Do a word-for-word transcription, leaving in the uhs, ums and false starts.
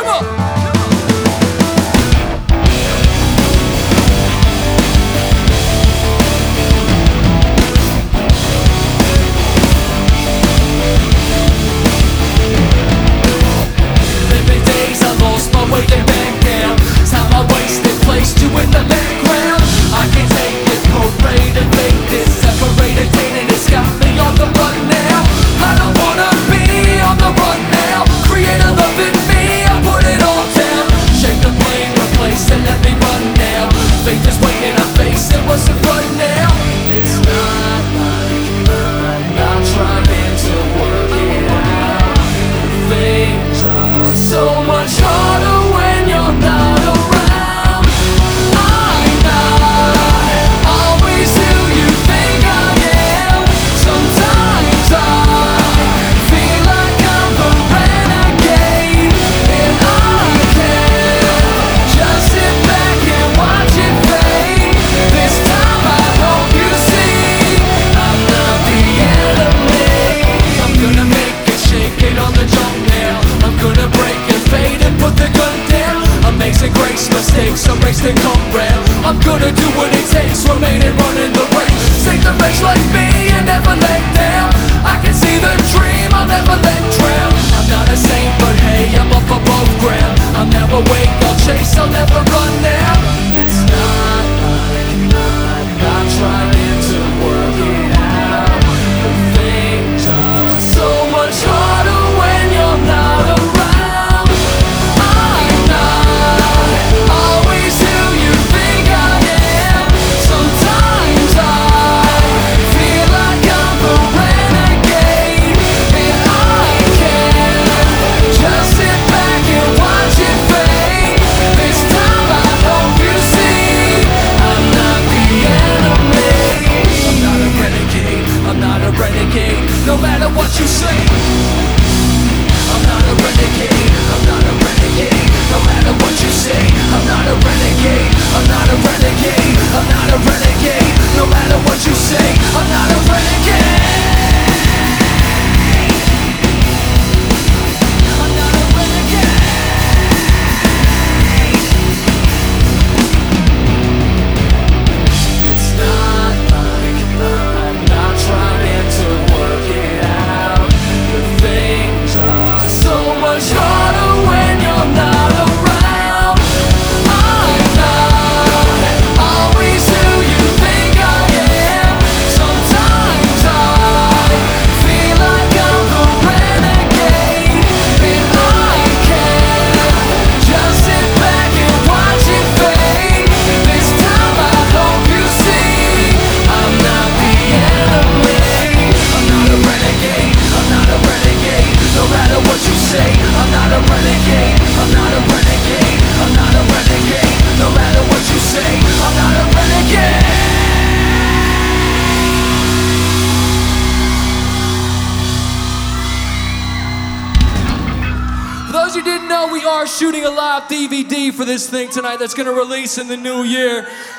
on. Waiting back down, time I wasted, placed you in the background. I can't take this parade and make this separated dating. It's got me on the run now. I don't wanna be on the run now. Create a love in me, I put it all down. Shake the blame, replace and let me run now. Faith is waiting, I face it, what's in front now? It's not like I'm not trying to work it out. Things are so much harder when you're not around. I'm not always who you think I am. Sometimes I feel like I'm a renegade, and I can't just sit back and watch it fade. This time I hope you see I'm not the enemy. I'm gonna make it, shake it on the drum now. I'm gonna break and fade and put the gun down. Amazing grace, mistakes erased and come round. I'm gonna do what it takes, remain and run in the race. Take the race like me and never let down. I can see the dream, I'll never let drown. I'm not a saint, but hey, I'm up above ground. I'm now awake, I'll chase, I'll never run now. It's not like I'm not trying to work it out. The things are so much harder when you're not around. No matter what you say, I'm not a renegade, I'm not a renegade. No matter what you say, I'm not a renegade, I'm not a renegade, I'm not a renegade. No matter what you say, I'm not a renegade. I'm not a renegade. It's not like I'm not trying to work it out. The things are so much harder when you're not around. I'm not always who you think I am. Sometimes I feel like I'm the renegade, and I can't just sit back and watch it fade. This time I hope you see I'm not the enemy. I'm not a renegade, I'm not a renegade. No matter what you say, I'm not a renegade, I'm not a renegade, I'm not a renegade. No matter what you say, I'm not a renegade. For those who didn't know, we are shooting a live D V D for this thing tonight that's gonna release in the new year.